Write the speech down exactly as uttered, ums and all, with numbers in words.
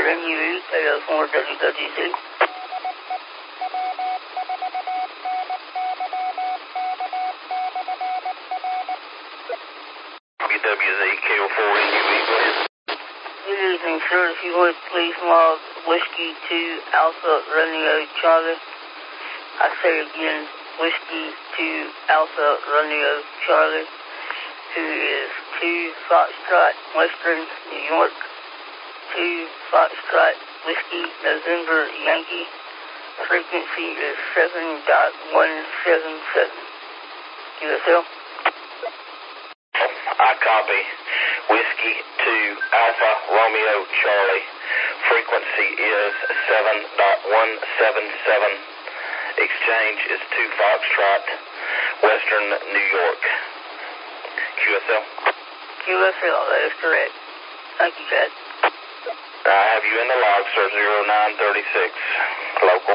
Renewed, eight oh four W W C. W Z K O four N U E, go ahead. Good evening, sir. If you would, please log Whiskey two Alpha Romeo Charlie. I say again, Whiskey two Alpha Romeo Charlie, who is two Foxtrot Western New York, two Foxtrot Whiskey November Yankee. Frequency is seven dot one seven seven. Q S L. I copy. Whiskey two Alpha Romeo Charlie. Frequency is seven dot one seven seven. Exchange is two Foxtrot, Western New York. Q S L? Q S L, that is correct. Thank you, Chad. I have you in the log, sir, zero nine three six. Local.